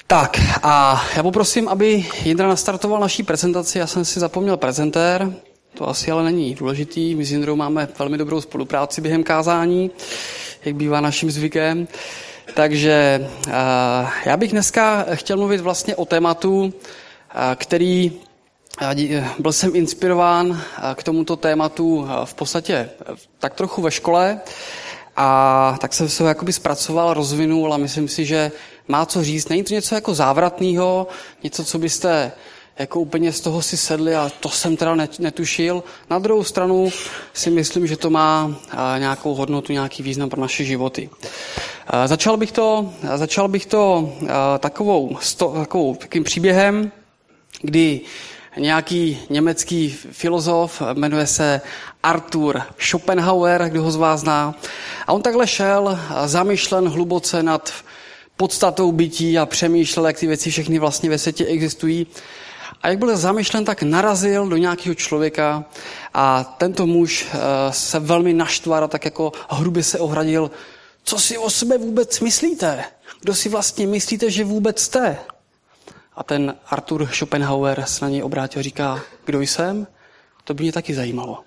Tak a já poprosím, aby Jindra nastartoval naší prezentaci. Já jsem si zapomněl prezentér, to asi ale není důležitý. My s Jindrou máme velmi dobrou spolupráci během kázání, jak bývá naším zvykem. Takže já bych dneska chtěl mluvit vlastně o tématu, který byl jsem inspirován k tomuto tématu v podstatě tak trochu ve škole a tak jsem se ho jakoby zpracoval, rozvinul a myslím si, že má co říct. Není to něco jako závratného, něco, co byste jako úplně z toho si sedli a to jsem teda netušil. Na druhou stranu si myslím, že to má nějakou hodnotu, nějaký význam pro naše životy. Začal bych to takovým příběhem, kdy nějaký německý filozof, jmenuje se Arthur Schopenhauer, kdo ho z vás zná. A on takhle šel zamýšlen hluboce nad podstatou bytí a přemýšlel, jak ty věci všechny vlastně ve světě existují. A jak byl zamýšlen, tak narazil do nějakého člověka a tento muž se velmi naštval a tak jako hrubě se ohradil. Co si o sebe vůbec myslíte? Kdo si vlastně myslíte, že vůbec jste? A ten Arthur Schopenhauer se na něj obrátil a říká, kdo jsem? To by mě taky zajímalo.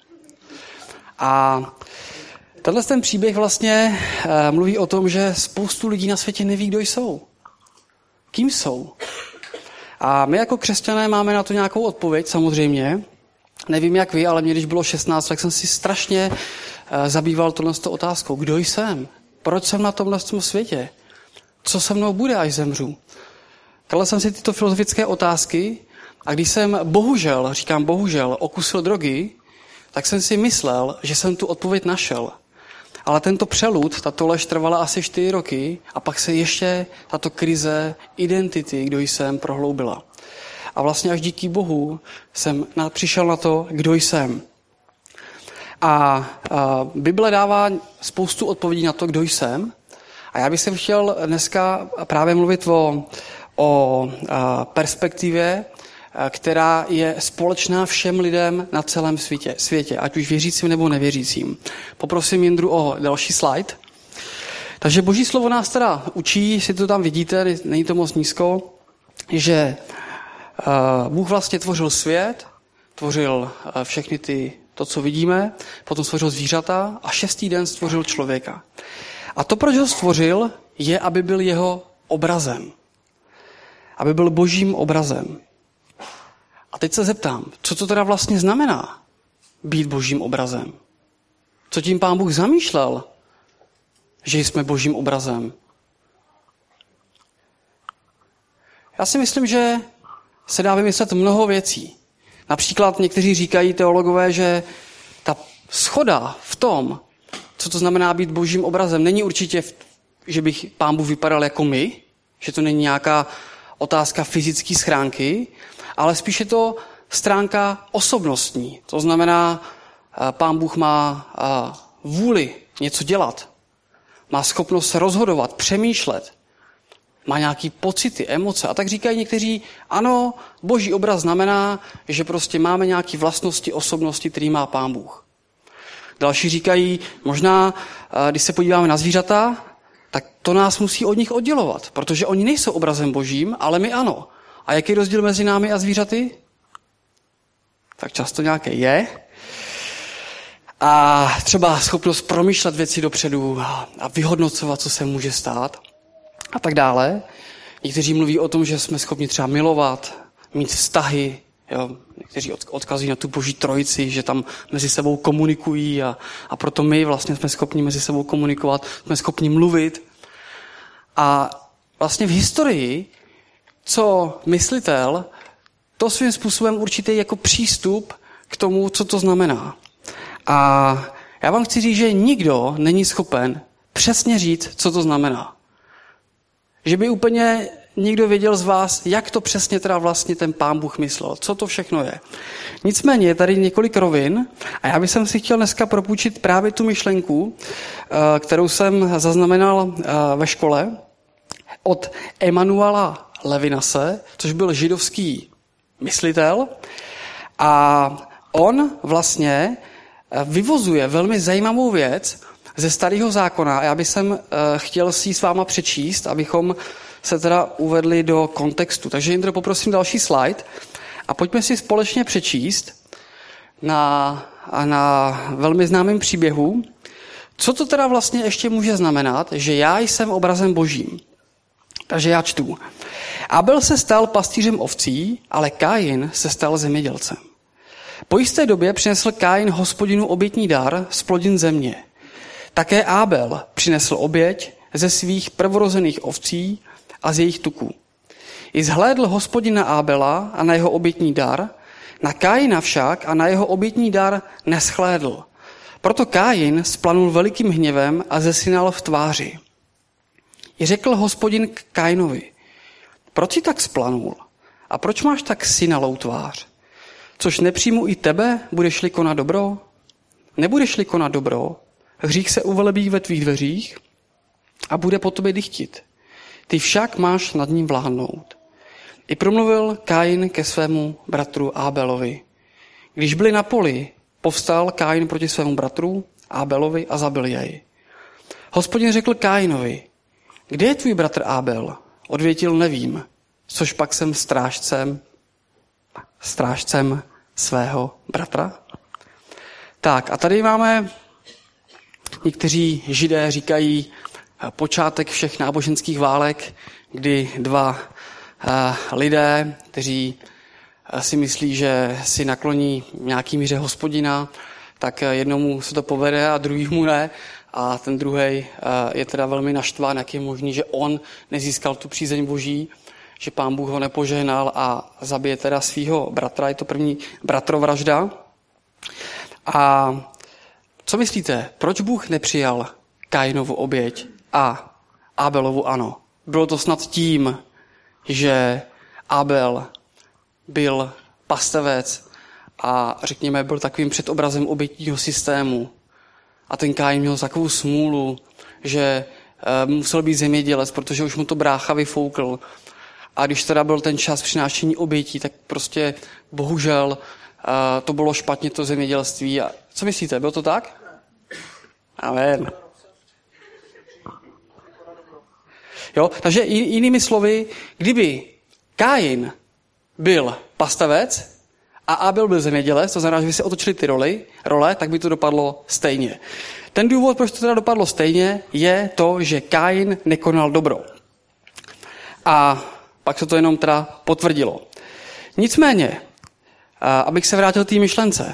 A tenhle ten příběh vlastně mluví o tom, že spoustu lidí na světě neví, kdo jsou. Kým jsou? A my jako křesťané máme na to nějakou odpověď, samozřejmě. Nevím, jak vy, ale mě, když bylo 16, tak jsem si strašně zabýval tohleto otázkou. Kdo jsem? Proč jsem na tomhle světě? Co se mnou bude, až zemřu? Kladl jsem si tyto filozofické otázky a když jsem bohužel, okusil drogy, tak jsem si myslel, že jsem tu odpověď našel. Ale tento přelud, tato lež trvala asi 4 roky a pak se ještě tato krize identity, kdo jsem, prohloubila. A vlastně až díky Bohu jsem přišel na to, kdo jsem. A Bible dává spoustu odpovědí na to, kdo jsem. A já bych se chtěl dneska právě mluvit o perspektivě, která je společná všem lidem na celém světě, ať už věřícím nebo nevěřícím. Poprosím Jindru o další slide. Takže Boží slovo nás teda učí, si to tam vidíte, není to moc nízko, že Bůh vlastně tvořil svět, tvořil všechny to, co vidíme, potom stvořil zvířata a 6. den stvořil člověka. A to, proč ho stvořil, je, aby byl jeho obrazem. Aby byl Božím obrazem. A teď se zeptám, co to teda vlastně znamená být Božím obrazem? Co tím Pán Bůh zamýšlel, že jsme Božím obrazem? Já si myslím, že se dá vymyslet mnoho věcí. Například někteří říkají teologové, že ta shoda v tom, co to znamená být Božím obrazem, není určitě, že bych Pán Bůh vypadal jako my, že to není nějaká otázka fyzické schránky, ale spíše to stránka osobnostní. To znamená, Pán Bůh má vůli něco dělat. Má schopnost se rozhodovat, přemýšlet. Má nějaké pocity, emoce. A tak říkají někteří, ano, Boží obraz znamená, že prostě máme nějaké vlastnosti, osobnosti, který má Pán Bůh. Další říkají, možná, když se podíváme na zvířata, tak to nás musí od nich oddělovat, protože oni nejsou obrazem Božím, ale my ano. A jaký je rozdíl mezi námi a zvířaty? Tak často nějaké je. A třeba schopnost promýšlet věci dopředu a vyhodnocovat, co se může stát a tak dále. Někteří mluví o tom, že jsme schopni třeba milovat, mít vztahy. Jo? Někteří odkazují na tu Boží trojici, že tam mezi sebou komunikují a proto my vlastně jsme schopni mezi sebou komunikovat, jsme schopni mluvit. A vlastně v historii, co myslitel, to svým způsobem určitý jako přístup k tomu, co to znamená. A já vám chci říct, že nikdo není schopen přesně říct, co to znamená. Že by úplně nikdo věděl z vás, jak to přesně teda vlastně ten Pán Bůh myslel, co to všechno je. Nicméně je tady několik rovin a já bych si chtěl dneska propůjčit právě tu myšlenku, kterou jsem zaznamenal ve škole od Emanuela Levinase, což byl židovský myslitel. A on vlastně vyvozuje velmi zajímavou věc ze Starého zákona. A já bych chtěl si ji s váma přečíst, abychom se teda uvedly do kontextu. Takže Jindro, poprosím další slide a pojďme si společně přečíst na velmi známém příběhu, co to teda vlastně ještě může znamenat, že já jsem obrazem Božím. Takže já čtu. Abel se stal pastýřem ovcí, ale Kain se stal zemědělcem. Po jisté době přinesl Kain Hospodinu obětní dar z plodin země. Také Abel přinesl oběť ze svých prvorozených ovcí a z jejich tuků. I zhlédl Hospodin na Abela a na jeho obětní dar, na Kaina však a na jeho obětní dar neschlédl. Proto Kain splanul velikým hněvem a zesinal v tváři. I řekl Hospodin k Kainovi, proč jsi tak splanul a proč máš tak sinalou tvář? Což nepřijmu i tebe, budeš-li konat dobro? Nebudeš-li konat dobro, hřích se uvelebí ve tvých dveřích a bude po tobě dychtit. Ty však máš nad ním vládnout. I promluvil Kain ke svému bratru Abelovi. Když byli na poli, povstal Kain proti svému bratru Abelovi a zabil jej. Hospodin řekl Kainovi, kde je tvůj bratr Abel? Odvětil, nevím, což pak jsem strážcem svého bratra. Tak a tady máme, někteří Židé říkají, počátek všech náboženských válek, kdy dva lidé, kteří si myslí, že si nakloní nějaký míře Hospodina, tak jednomu se to povede a druhýmu ne. A ten druhej je teda velmi naštván, jak je možný, že on nezískal tu přízeň Boží, že Pán Bůh ho nepožehnal a zabije teda svého bratra. Je to první bratrovražda. A co myslíte, proč Bůh nepřijal Kainovu oběť a Abelovu ano? Bylo to snad tím, že Abel byl pastevec a řekněme byl takovým předobrazem obětního systému. A ten Kain měl takovou smůlu, že musel být zemědělec, protože už mu to brácha vyfoukl. A když teda byl ten čas přinášení obětí, tak prostě bohužel to bylo špatně, to zemědělství. A co myslíte, bylo to tak? Amen. Jo, takže jinými slovy, kdyby Kain byl pastevec a Abel byl zemědělec, to znamená, že by se otočili ty role, tak by to dopadlo stejně. Ten důvod, proč to teda dopadlo stejně, je to, že Kain nekonal dobro. A pak se to jenom teda potvrdilo. Nicméně, abych se vrátil k té myšlence,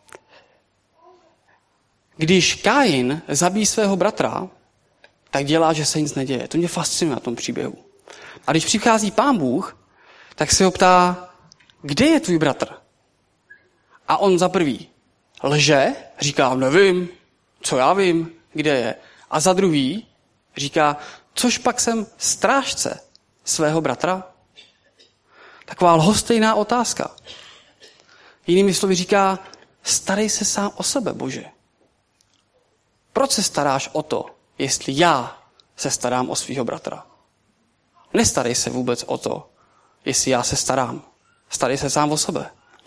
když Kain zabíjí svého bratra, tak dělá, že se nic neděje. To mě fascinuje na tom příběhu. A když přichází Pán Bůh, tak se ho ptá, kde je tvůj bratr? A on za prvý lže, říká, nevím, co já vím, kde je. A za druhý říká, což pak jsem strážce svého bratra? Taková lhostejná otázka. Jinými slovy říká, starej se sám o sebe, Bože. Proč se staráš o to, jestli já se starám o svého bratra? Nestarej se vůbec o to, jestli já se starám. Starej se sám o sebe.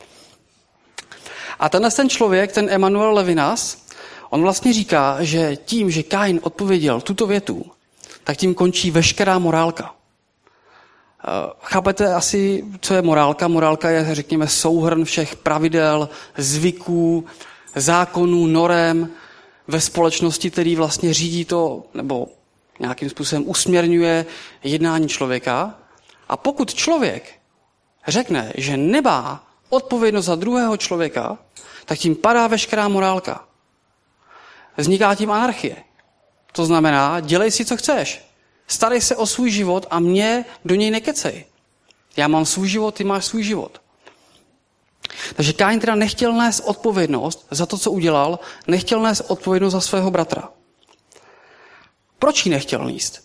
A ten člověk, ten Emanuel Levinas, on vlastně říká, že tím, že Kain odpověděl tuto větu, tak tím končí veškerá morálka. Chápete asi, co je morálka? Morálka je, řekněme, souhrn všech pravidel, zvyků, zákonů, norem ve společnosti, který vlastně řídí to, nebo nějakým způsobem usměrňuje jednání člověka. A pokud člověk řekne, že nemá odpovědnost za druhého člověka, tak tím padá veškerá morálka. Vzniká tím anarchie. To znamená, dělej si, co chceš. Starej se o svůj život a mě do něj nekecej. Já mám svůj život, ty máš svůj život. Takže Kain teda nechtěl nést odpovědnost za to, co udělal, nechtěl nést odpovědnost za svého bratra. Proč ji nechtěl nést?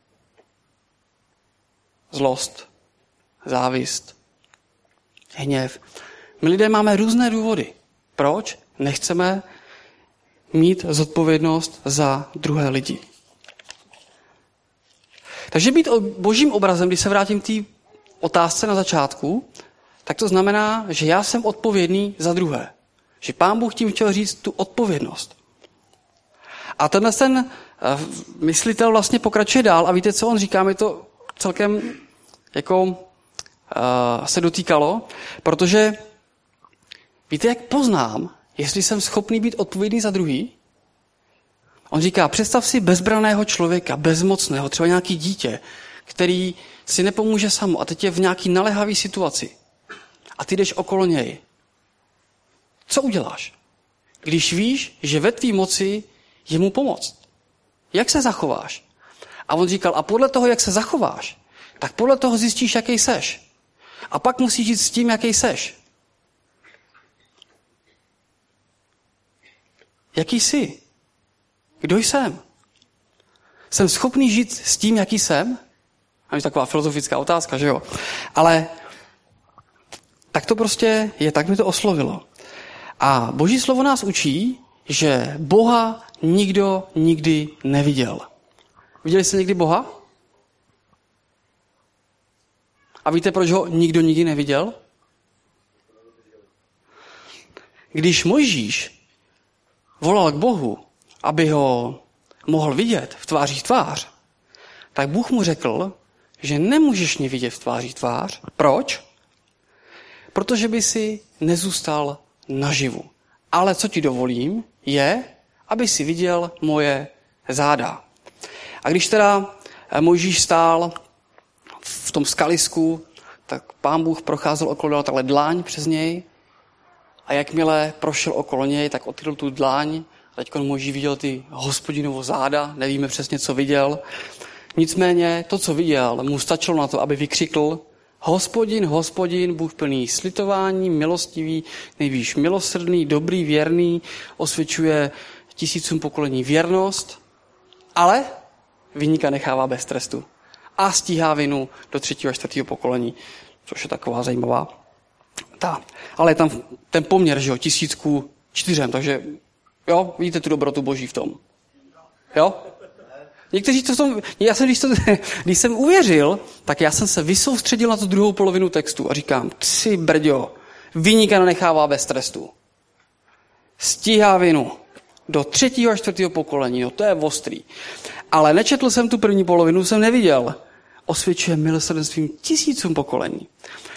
Zlost, závist, hněv. My lidé máme různé důvody. Proč nechceme mít zodpovědnost za druhé lidi? Takže být božím obrazem, když se vrátím k té otázce na začátku, tak to znamená, že já jsem odpovědný za druhé. Že Pán Bůh tím chtěl říct tu odpovědnost. A ten myslitel vlastně pokračuje dál a víte, co on říká? Mi to celkem jako se dotýkalo, protože víte, jak poznám, jestli jsem schopný být odpovědný za druhý? On říká, představ si bezbraného člověka, bezmocného, třeba nějaký dítě, který si nepomůže samo a teď je v nějaký naléhavý situaci. A ty jdeš okolo něj. Co uděláš? Když víš, že ve tvý moci je mu pomoct. Jak se zachováš? A on říkal, a podle toho, jak se zachováš, tak podle toho zjistíš, jaký seš. A pak musíš žít s tím, jaký seš. Jaký jsi? Kdo jsem? Jsem schopný žít s tím, jaký jsem? A je taková filozofická otázka, že jo? Ale tak to prostě je, tak mi to oslovilo. A Boží slovo nás učí, že Boha nikdo nikdy neviděl. Viděli jste někdy Boha? A víte, proč ho nikdo nikdy neviděl? Když Mojžíš volal k Bohu, aby ho mohl vidět v tváří tvář, tak Bůh mu řekl, že nemůžeš mě vidět v tváří tvář. Proč? Protože by si nezůstal naživu. Ale co ti dovolím, je, aby si viděl moje záda. A když teda Mojžíš stál v tom skalisku, tak Pán Bůh procházel okolo, dal takhle dláň přes něj a jakmile prošel okolo něj, tak odkryl tu dláň. Teď Mojžíš viděl ty Hospodinovo záda, nevíme přesně, co viděl. Nicméně to, co viděl, mu stačilo na to, aby vykřikl Hospodin, Hospodin, Bůh plný slitování, milostivý, nejvíc milosrdný, dobrý, věrný, osvědčuje tisícům pokolení věrnost, ale viníka nechává bez trestu a stíhá vinu do 3. a 4. pokolení, což je taková zajímavá. Ale je tam ten poměr, že jo, 1000:4, takže jo, vidíte tu dobrotu Boží v tom. Jo? Někteří to jsou, když jsem uvěřil, tak já jsem se vysoustředil na tu druhou polovinu textu a říkám, ty brďo, viníka nenechává bez trestu. Stíhá vinu do 3. a 4. pokolení, no to je ostrý. Ale nečetl jsem tu první polovinu, jsem neviděl. Osvědčuje milosrdenstvím tisícům pokolení.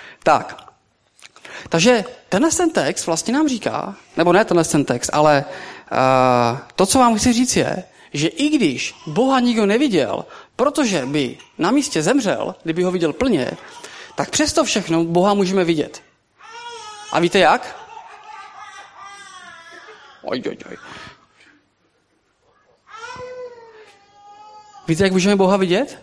Takže tenhle ten text vlastně nám říká, nebo ne tenhle ten text, ale to, co vám chci říct je, že i když Boha nikdo neviděl, protože by na místě zemřel, kdyby ho viděl plně, tak přesto všechno Boha můžeme vidět. A víte jak? Víte, jak můžeme Boha vidět?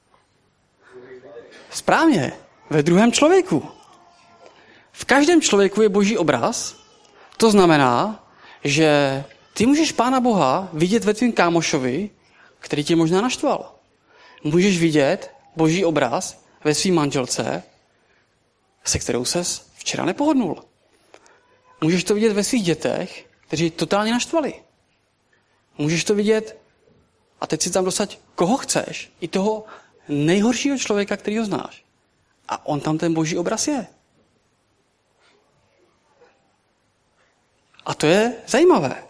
Správně, ve druhém člověku. V každém člověku je Boží obraz, to znamená, že ty můžeš Pána Boha vidět ve tvým kámošovi, který tě možná naštval. Můžeš vidět Boží obraz ve svým manželce, se kterou ses včera nepohodnul. Můžeš to vidět ve svých dětech, kteří totálně naštvali. Můžeš to vidět, a teď si tam dostat, koho chceš, i toho nejhoršího člověka, kterýho znáš. A on tam ten Boží obraz je. A to je zajímavé.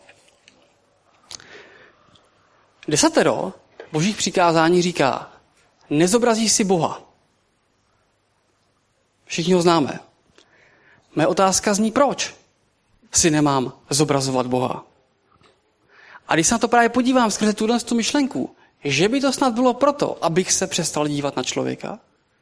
10 Božích přikázání říká, nezobrazíš si Boha. Všichni ho známe. Moje otázka zní, proč si nemám zobrazovat Boha? A když se na to právě podívám skrze tuhle myšlenku, že by to snad bylo proto, abych se přestal dívat na člověka?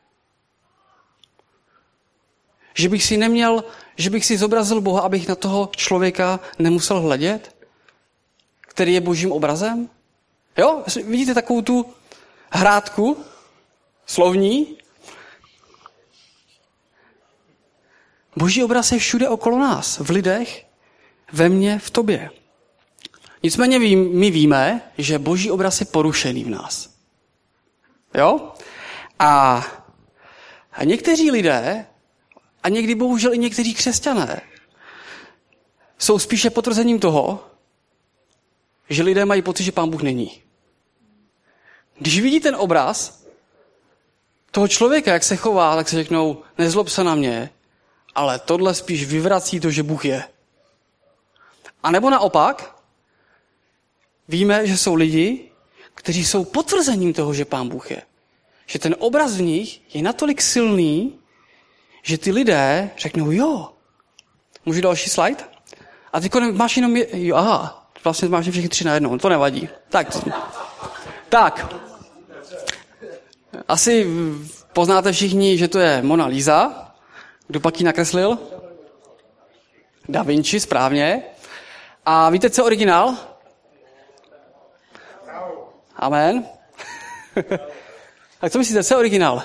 Že bych si zobrazil Boha, abych na toho člověka nemusel hledět, který je Božím obrazem? Jo, vidíte takovou tu hrátku slovní? Boží obraz je všude okolo nás, v lidech, ve mně, v tobě. Nicméně my víme, že Boží obraz je porušený v nás. Jo? A někteří lidé, a někdy bohužel i někteří křesťané, jsou spíše potvrzením toho, že lidé mají pocit, že Pán Bůh není. Když vidí ten obraz toho člověka, jak se chová, tak se řeknou, nezlob se na mě, ale tohle spíš vyvrací to, že Bůh je. A nebo naopak, víme, že jsou lidi, kteří jsou potvrzením toho, že Pán Bůh je. že ten obraz v nich je natolik silný, že ty lidé řeknou, jo. Můžu další slide? A ty máš jenom, jo, aha, vlastně máš všechny 3 najednou, to nevadí. Tak. Asi poznáte všichni, že to je Mona Lisa. Kdo pak ji nakreslil? Da Vinci, správně. A víte, co je originál? Amen. Tak co myslíte, co je originál?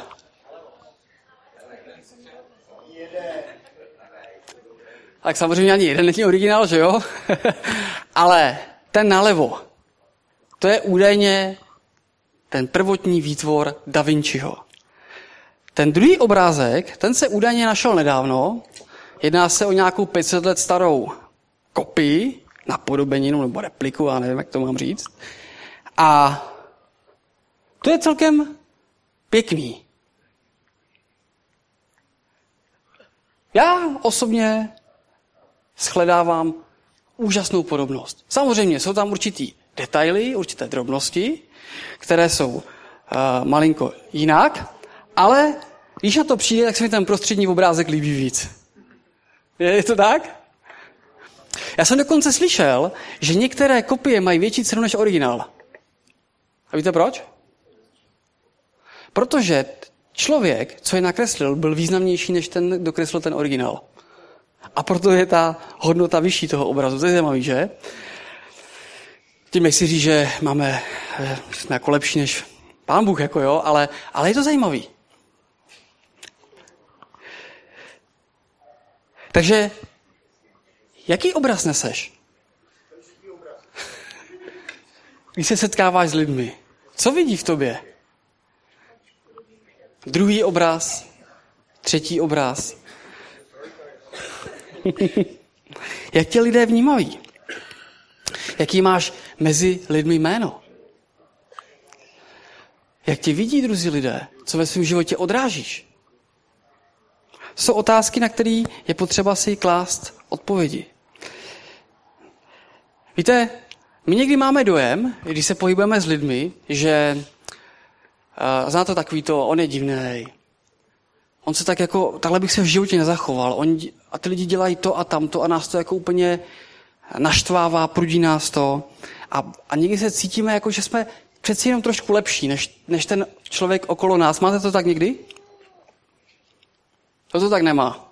Tak samozřejmě ani jeden není originál, že jo? Ale ten nalevo, to je údajně ten prvotní výtvor Da Vinciho. Ten druhý obrázek, ten se údajně našel nedávno. Jedná se o nějakou 500 let starou kopii, napodobeninu nebo repliku, já nevím, jak to mám říct. A to je celkem pěkný. Já osobně shledávám úžasnou podobnost. Samozřejmě jsou tam určitý detaily, určité drobnosti, které jsou malinko jinak, ale když na to přijde, tak se mi ten prostřední obrázek líbí víc. Je to tak? Já jsem dokonce slyšel, že některé kopie mají větší cenu než originál. A víte proč? Protože člověk, co je nakreslil, byl významnější než ten, kdo kreslil ten originál. A proto je ta hodnota vyšší toho obrazu. To je zajímavý, že? Tím nechci říct, že jsme jako lepší než Pán Bůh, jako jo, ale je to zajímavý. Takže, jaký obraz neseš? Když se setkáváš s lidmi, co vidí v tobě? Druhý obraz, třetí obraz. Jak tě lidé vnímají? Jaký máš mezi lidmi jméno? Jak tě vidí druzí lidé? Co ve svém životě odrážíš? Jsou otázky, na které je potřeba si klást odpovědi. Víte, my někdy máme dojem, když se pohybujeme s lidmi, že znáte takový to, on je divnej. On se tak jako, takhle bych se v životě nezachoval. A ty lidi dělají to a tamto a nás to jako úplně naštvává, prudí nás to. A někdy se cítíme jako, že jsme přeci jenom trošku lepší, než ten člověk okolo nás. Máte to tak někdy? To tak nemá.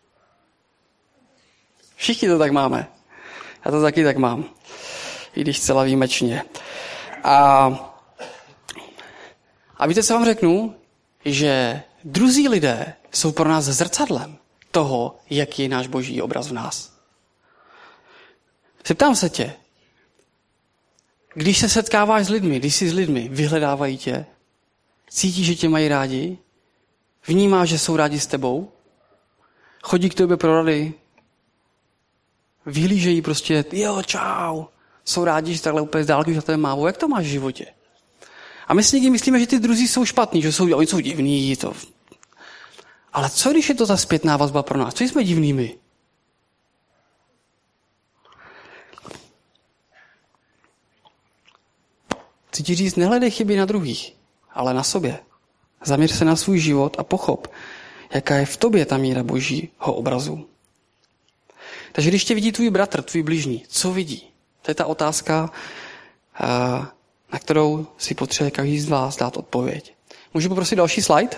Všichni to tak máme. Já to taky tak mám. I když zcela výjimečně. A víte, co vám řeknu? Že druzí lidé jsou pro nás zrcadlem toho, jaký je náš boží obraz v nás. Zeptám se tě, když se setkáváš s lidmi, když jsi s lidmi, vyhledávají tě, cítíš, že tě mají rádi, vnímáš, že jsou rádi s tebou, chodí k tobě pro rady, vyhlížejí prostě, jo, čau, jsou rádi, že takhle úplně z dálky už na tebe mávou. Jak to máš v životě? A my si někdy myslíme, že ty druzí jsou špatní, že oni jsou divní. Ale co, když je to ta zpětná vazba pro nás? Co jsme divnými? Chci ti říct, nehledej chyby na druhých, ale na sobě. Zaměř se na svůj život a pochop, jaká je v tobě ta míra božího obrazu. Takže když tě vidí tvůj bratr, tvůj bližní, co vidí? To je ta otázka, na kterou si potřebuje každý z vás dát odpověď. Můžu poprosit další slide?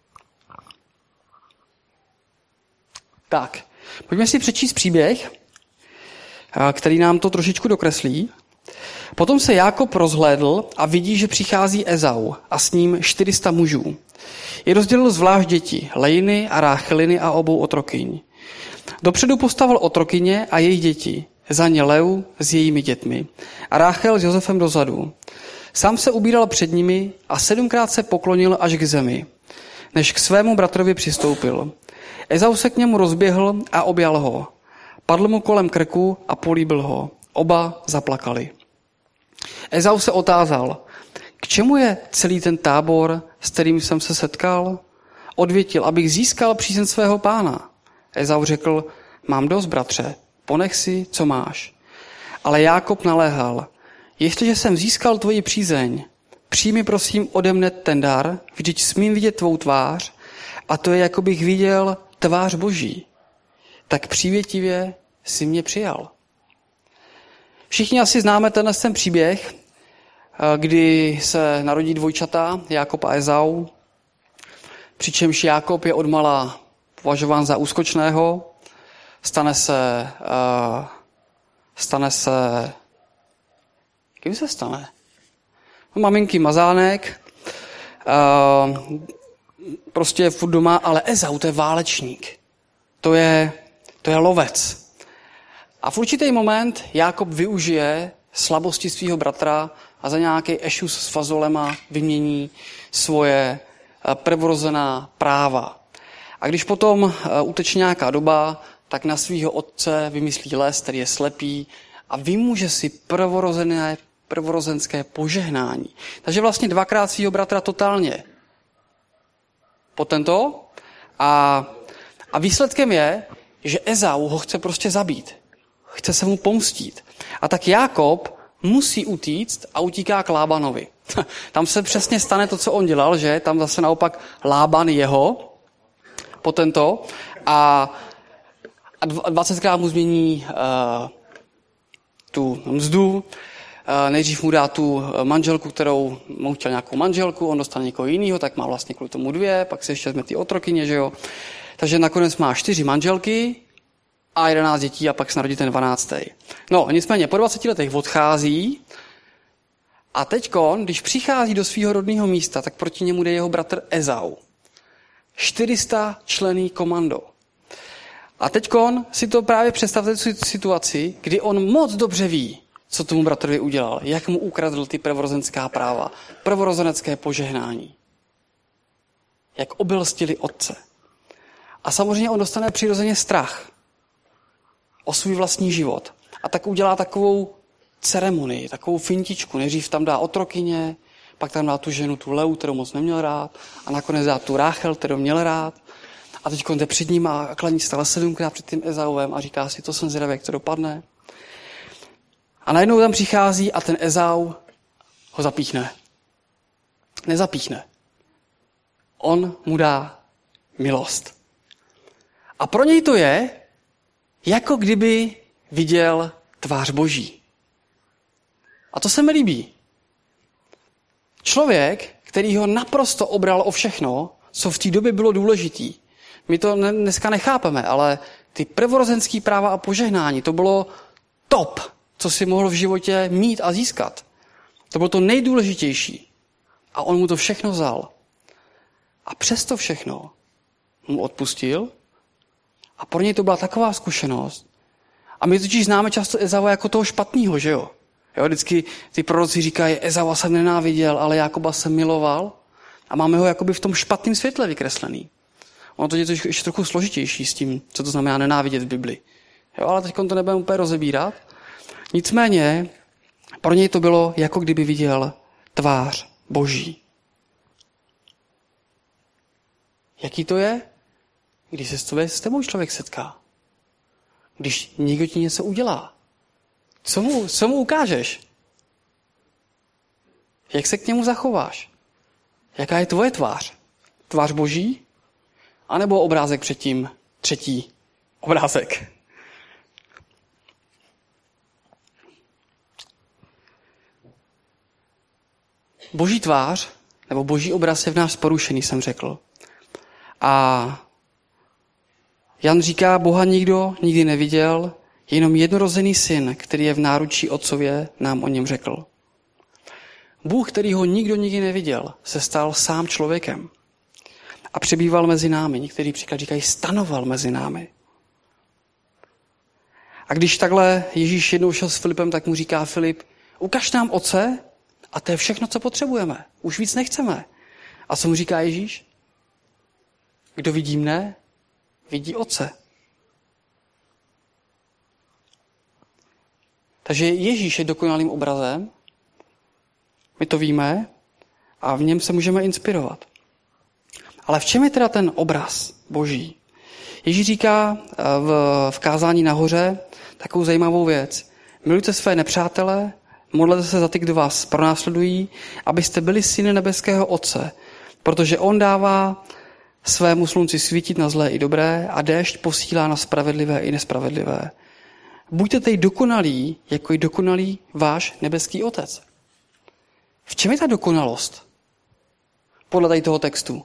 Tak, pojďme si přečíst příběh, který nám to trošičku dokreslí. Potom se Jákob rozhlédl a vidí, že přichází Ezau a s ním 400 mužů. Je rozdělil zvlášť děti, Lejny a Rácheliny a obou otrokyň. Dopředu postavil otrokyně a jejich děti, za ně Leu s jejími dětmi a Ráchel s Josefem dozadu. Sám se ubíral před nimi a 7krát se poklonil až k zemi, než k svému bratrovi přistoupil. Ezau se k němu rozběhl a objal ho. Padl mu kolem krku a políbil ho. Oba zaplakali. Ezau se otázal, k čemu je celý ten tábor, s kterým jsem se setkal? Odvětil, abych získal přízeň svého pána. Ezau řekl, mám dost, bratře, ponech si, co máš. Ale Jákob naléhal, jestliže jsem získal tvoji přízeň, přijmi prosím ode mne ten dar, vždyť smím vidět tvou tvář a to je, jako bych viděl tvář Boží. Tak přívětivě si mě přijal. Všichni asi známe ten příběh, kdy se narodí dvojčata, Jákob a Ezau, přičemž Jákob je odmala považován za úskočného, stane se, kým se stane? Maminky mazánek, prostě je furt doma, ale Ezau, to je válečník, to je lovec. A v určitý moment Jákob využije slabosti svého bratra a za nějaký ešus s fazolema vymění svoje prvorozená práva. A když potom uteče nějaká doba, tak na svého otce vymyslí les, který je slepý a vymůže si prvorozenské požehnání. Takže vlastně dvakrát svého bratra totálně potento a výsledkem je, že Ezau ho chce prostě zabít. Chce se mu pomstít. A tak Jákob musí utíct a utíká k Lábanovi. Tam se přesně stane to, co on dělal, že? Tam zase naopak Lában jeho potento a 20krát mu změní tu mzdu. Nejdřív mu dá tu manželku, kterou mu chtěl nějakou manželku, on dostane někoho jiného, tak má vlastně kvůli tomu 2, pak se ještě vezme ty otrokyně, že jo. Takže nakonec má 4 manželky a 11 dětí a pak se narodí ten 12. No, nicméně po 20 letech odchází a teďkon, když přichází do svého rodného místa, tak proti němu jde jeho bratr Ezau. 400 členný komando. A teďkon si to právě představte situaci, kdy on moc dobře ví, co tomu bratrovi udělal, jak mu ukradl ty prvorozenská práva, prvorozenecké požehnání. Jak obelstili otce. A samozřejmě on dostane přirozeně strach o svůj vlastní život. A tak udělá takovou ceremonii, takovou fintičku. Nejdřív tam dá otrokyně, pak tam dá tu ženu, tu Leu, kterou moc neměl rád, a nakonec dá tu Ráchel, kterou měl rád. A teď jde před ním a klaní stále 7krát před tím Ezauvem a říká si, to jsem zvědavý, jak to dopadne. A najednou tam přichází a ten Ezau ho zapíchne. Nezapíchne. On mu dá milost. A pro něj to je, jako kdyby viděl tvář Boží. A to se mi líbí. Člověk, který ho naprosto obral o všechno, co v té době bylo důležitý. My to dneska nechápeme, ale ty prvorozenský práva a požehnání, to bylo top, co si mohl v životě mít a získat. To bylo to nejdůležitější. A on mu to všechno vzal. A přesto všechno mu odpustil. A pro něj to byla taková zkušenost. A my totiž známe často Ezava jako toho špatného, že jo? Vždycky ty proroci říkají, Ezava jsem nenáviděl, ale Jákoba jsem miloval. A máme ho jakoby v tom špatném světle vykreslený. Ono to je to ještě trochu složitější s tím, co to znamená nenávidět v Bibli. Jo, ale teď to nebudeme úplně rozebírat. Nicméně, pro něj to bylo, jako kdyby viděl tvář Boží. Jaký to je? Když se s tebou člověk setká. Když někdo ti něco udělá. Co mu ukážeš? Jak se k němu zachováš? Jaká je tvoje tvář? Tvář Boží? A nebo obrázek předtím, třetí obrázek? Boží tvář, nebo boží obraz je v nás porušený, jsem řekl. A Jan říká, Boha nikdo nikdy neviděl, jenom jednorozený syn, který je v náručí otcově, nám o něm řekl. Bůh, který ho nikdo nikdy neviděl, se stal sám člověkem a přebýval mezi námi. Některý příklad říkají, stanoval mezi námi. A když takhle Ježíš jednou šel s Filipem, tak mu říká Filip, ukaž nám Otce a to je všechno, co potřebujeme. Už víc nechceme. A co mu říká Ježíš? Kdo vidí mne, vidí Otce. Takže Ježíš je dokonalým obrazem, my to víme a v něm se můžeme inspirovat. Ale v čem je teda ten obraz Boží? Ježíš říká v kázání nahoře takovou zajímavou věc. Milujte své nepřátele, Modlete se za ty, kdo vás pronásledují, abyste byli syny nebeského Otce, protože on dává svému slunci svítit na zlé i dobré a déšť posílá na spravedlivé i nespravedlivé. Buďte tedy dokonalí, jako je dokonalý váš nebeský Otec. V čem je ta dokonalost? Podle tady toho textu.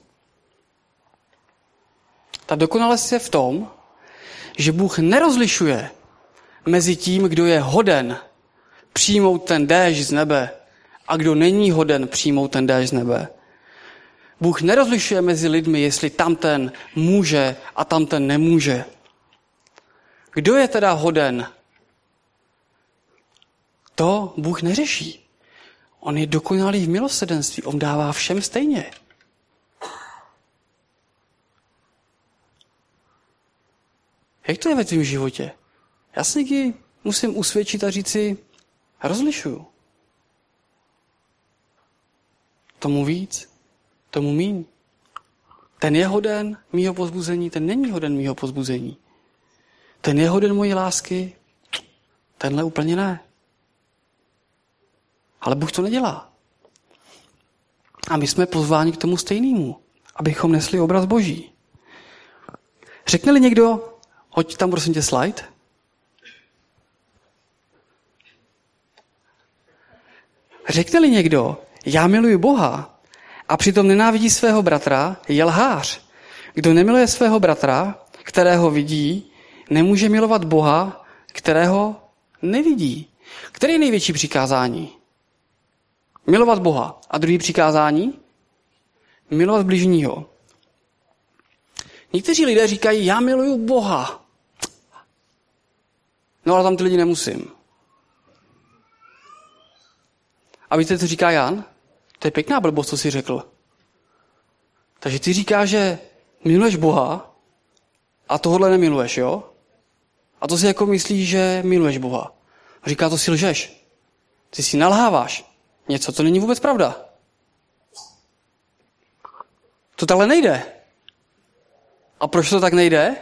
Ta dokonalost je v tom, že Bůh nerozlišuje mezi tím, kdo je hoden přijmout ten déšť z nebe a kdo není hoden přijmout ten déšť z nebe. Bůh nerozlišuje mezi lidmi, jestli tamten může a tamten nemůže. Kdo je teda hoden? To Bůh neřeší. On je dokonalý v milosrdenství. On dává všem stejně. Jak to je ve tvém životě? Já si někdy musím usvědčit a říci, rozlišuju. Tomu víc, tomu míň. Ten je hoden mýho povzbuzení, ten není hoden mýho povzbuzení. Ten je hoden mojí lásky, tenhle úplně ne. Ale Bůh to nedělá. A my jsme pozváni k tomu stejnému, abychom nesli obraz Boží. Řekne-li někdo, hoď tam prosím tě slide. Řekne-li někdo, já miluji Boha a přitom nenávidí svého bratra, je lhář. Kdo nemiluje svého bratra, kterého vidí, nemůže milovat Boha, kterého nevidí. Který je největší přikázání? Milovat Boha. A druhý přikázání? Milovat bližního. Někteří lidé říkají, já miluju Boha. No ale tam ty lidi nemusím. A víte, co říká Jan? To je pěkná blbost, co jsi řekl. Takže ty říkáš, že miluješ Boha a tohle nemiluješ, jo? A to si jako myslíš, že miluješ Boha. A říká, to si lžeš. Ty si nalháváš. Něco, to není vůbec pravda. To takhle nejde. A proč to tak nejde?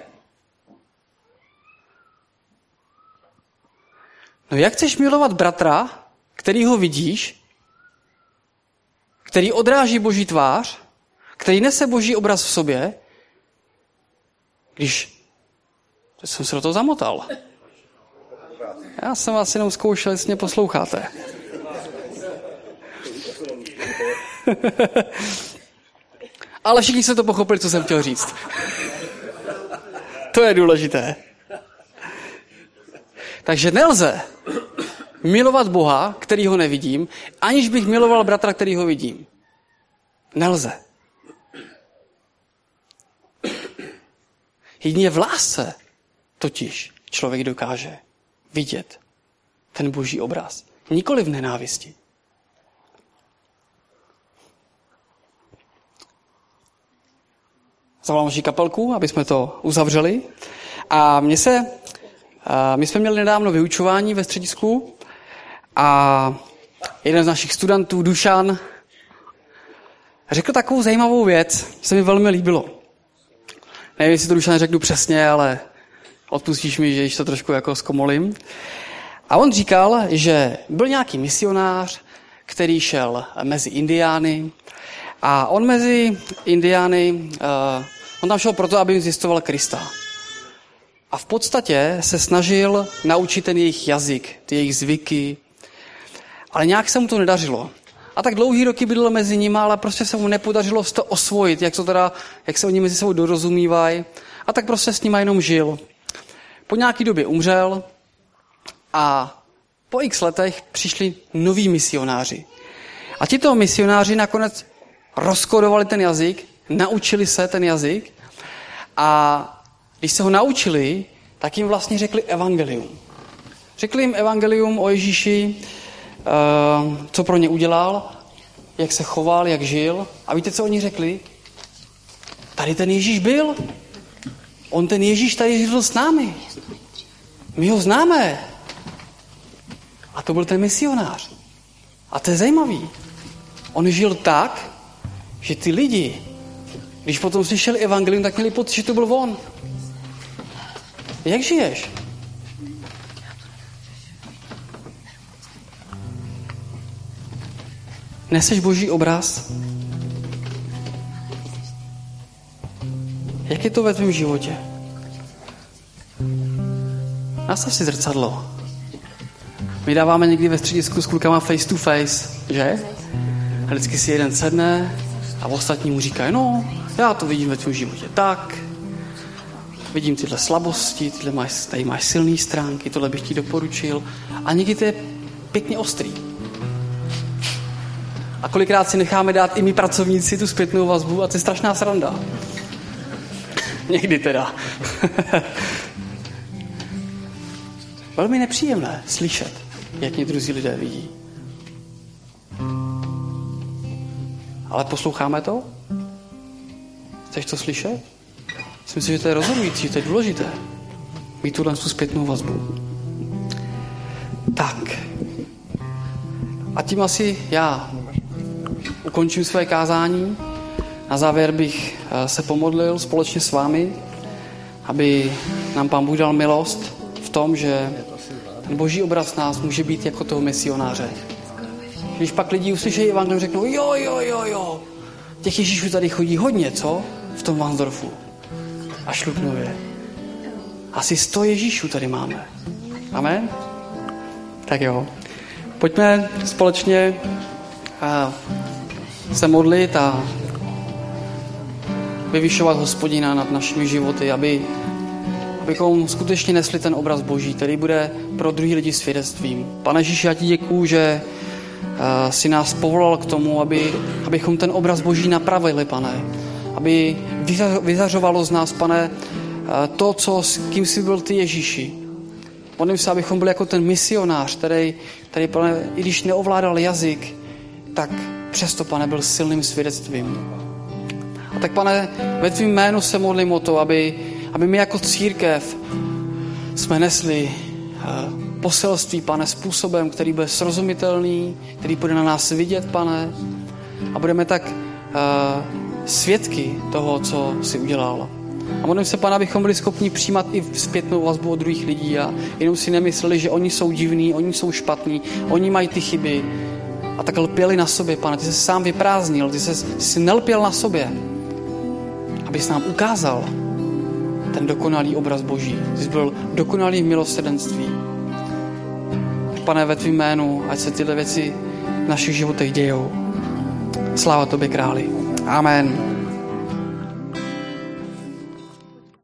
No jak chceš milovat bratra, který ho vidíš, který odráží Boží tvář, který nese Boží obraz v sobě, když... Teď jsem se do toho zamotal. Já jsem vás jenom zkoušel, jestli mě posloucháte. Ale všichni se to pochopili, co jsem chtěl říct. To je důležité. Takže nelze milovat Boha, který ho nevidím, aniž bych miloval bratra, který ho vidím. Nelze. Jedině v lásce totiž člověk dokáže vidět ten Boží obraz. Nikoli v nenávisti. Zavolám naši kapelku, aby jsme to uzavřeli. A my jsme měli nedávno vyučování ve středisku a jeden z našich studentů, Dušan, řekl takovou zajímavou věc, se mi velmi líbilo. Nevím, jestli to Dušan řeknu přesně, ale odpustíš mi, že již to trošku jako zkomolím. A on říkal, že byl nějaký misionář, který šel mezi Indiány a on mezi Indiány, on tam šel proto, aby jim zjistoval Krista. A v podstatě se snažil naučit ten jejich jazyk, ty jejich zvyky, ale nějak se mu to nedařilo. A tak dlouhý roky bydlel mezi nimi, ale prostě se mu nepodařilo to osvojit, jak se oni mezi sebou dorozumívají. A tak prostě s nimi jenom žil. Po nějaký době umřel a po x letech přišli noví misionáři. A tito misionáři nakonec rozkodovali ten jazyk, naučili se ten jazyk a když se ho naučili, tak jim vlastně řekli evangelium. Řekli jim evangelium o Ježíši, co pro ně udělal, jak se choval, jak žil. A víte, co oni řekli? Tady ten Ježíš byl. On ten Ježíš tady žil s námi. My ho známe. A to byl ten misionář. A to je zajímavý. On žil tak, že ty lidi, když potom slyšeli evangelium, tak měli pocit, že to byl on. Jak žiješ? Neseš Boží obraz? Jak je to ve tvém životě? Nastav si zrcadlo. My dáváme někdy ve středisku s klukama face to face, že? A vždycky si jeden sedne a ostatní mu říkají, no, já to vidím ve tvém životě tak, vidím tyhle slabosti, tady máš silné stránky, tohle bych ti doporučil. A někdy to je pěkně ostrý. A kolikrát si necháme dát i my pracovníci tu zpětnou vazbu a to je strašná sranda. Někdy teda. Velmi nepříjemné slyšet, jak mě druzí lidé vidí. Ale posloucháme to? Chceš to slyšet? Myslím si, že to je rozhodující, že to je důležité. Mít tuhle zpětnou vazbu. Tak. A tím asi já ukončím své kázání. Na závěr bych se pomodlil společně s vámi, aby nám Pán Bůh dal milost v tom, že ten Boží obraz nás může být jako toho misionáře. Když pak lidi uslyšejí evangelium, řeknou, jo, těch Ježíšů tady chodí hodně, co? V tom Varnsdorfu a Šluknově. Asi 100 Ježíšů tady máme. Amen? Tak jo. Pojďme společně se modlit a vyvyšovat Hospodina nad našimi životy, abychom skutečně nesli ten obraz Boží, který bude pro druhý lidi svědectvím. Pane Ježíši, já ti děkuju, že si nás povolal k tomu, abychom ten obraz Boží napravili, Pane. Aby vyzařovalo z nás, Pane, to, s kým jsi byl ty, Ježíši. Modlím se, abychom byli jako ten misionář, který, Pane, i když neovládal jazyk, tak přesto, Pane, byl silným svědectvím. A tak, Pane, ve tvým jménu se modlím o to, aby my jako církev jsme nesli poselství, Pane, způsobem, který bude srozumitelný, který bude na nás vidět, Pane, a budeme tak svědky toho, co jsi udělal. A modlím se, Pane, abychom byli schopni přijímat i zpětnou vazbu od druhých lidí a jenom si nemysleli, že oni jsou divní, oni jsou špatní, oni mají ty chyby a tak lpěli na sobě, Pane. Ty jsi sám vyprázdnil, ty jsi nelpěl na sobě, abys nám ukázal ten dokonalý obraz Boží. Ty jsi byl dokonalý v milosrdenství. Pane, ve tvým jménu, ať se tyhle věci v našich životech dějou. Sláva tobě, králi. Amen.